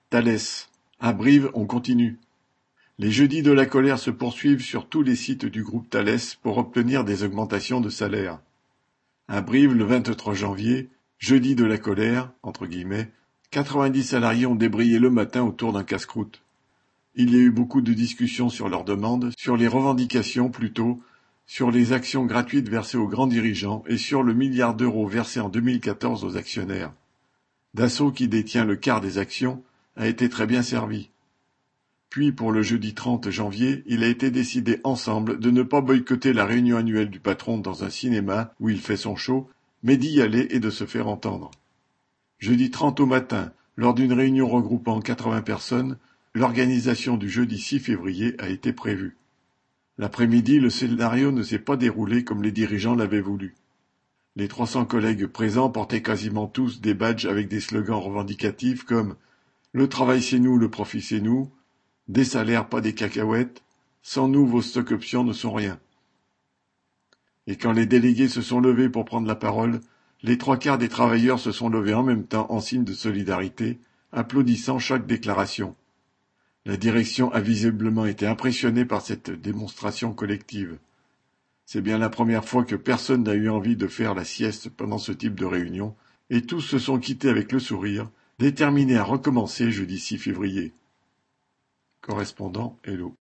Thalès. À Brive, on continue. Les jeudis de la colère se poursuivent sur tous les sites du groupe Thalès pour obtenir des augmentations de salaire. À Brive, le 23 janvier, jeudi de la colère, entre guillemets, 90 salariés ont débrayé le matin autour d'un casse-croûte. Il y a eu beaucoup de discussions sur leurs demandes, sur les revendications plutôt, sur les actions gratuites versées aux grands dirigeants et sur le milliard d'euros versé en 2014 aux actionnaires. Dassault, qui détient le quart des actions, a été très bien servi. Puis pour le jeudi 30 janvier, il a été décidé ensemble de ne pas boycotter la réunion annuelle du patron dans un cinéma où il fait son show, mais d'y aller et de se faire entendre. Jeudi 30 au matin, lors d'une réunion regroupant 80 personnes, l'organisation du jeudi 6 février a été prévue. L'après-midi, le scénario ne s'est pas déroulé comme les dirigeants l'avaient voulu. Les 300 collègues présents portaient quasiment tous des badges avec des slogans revendicatifs comme « Le travail c'est nous, le profit c'est nous »,« Des salaires, pas des cacahuètes »,« Sans nous, vos stock options ne sont rien ». Et quand les délégués se sont levés pour prendre la parole, les trois quarts des travailleurs se sont levés en même temps en signe de solidarité, applaudissant chaque déclaration. La direction a visiblement été impressionnée par cette démonstration collective. C'est bien la première fois que personne n'a eu envie de faire la sieste pendant ce type de réunion, et tous se sont quittés avec le sourire, déterminés à recommencer jeudi 6 février. Correspondant Hello.